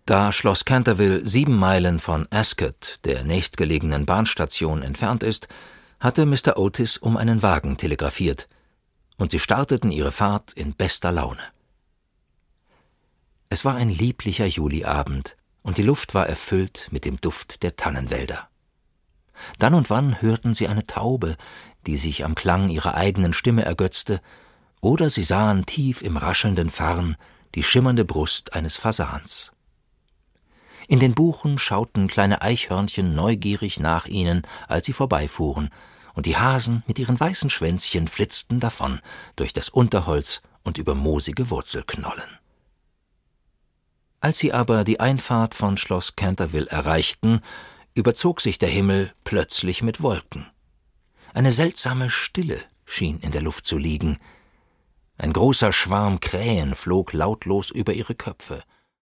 Da Schloss Canterville 7 Meilen von Ascot, der nächstgelegenen Bahnstation, entfernt ist, hatte Mr. Otis um einen Wagen telegrafiert, und sie starteten ihre Fahrt in bester Laune. Es war ein lieblicher Juliabend, und die Luft war erfüllt mit dem Duft der Tannenwälder. Dann und wann hörten sie eine Taube, die sich am Klang ihrer eigenen Stimme ergötzte, oder sie sahen tief im raschelnden Farn die schimmernde Brust eines Fasans. In den Buchen schauten kleine Eichhörnchen neugierig nach ihnen, als sie vorbeifuhren, und die Hasen mit ihren weißen Schwänzchen flitzten davon durch das Unterholz und über moosige Wurzelknollen. Als sie aber die Einfahrt von Schloss Canterville erreichten, überzog sich der Himmel plötzlich mit Wolken. Eine seltsame Stille schien in der Luft zu liegen. Ein großer Schwarm Krähen flog lautlos über ihre Köpfe.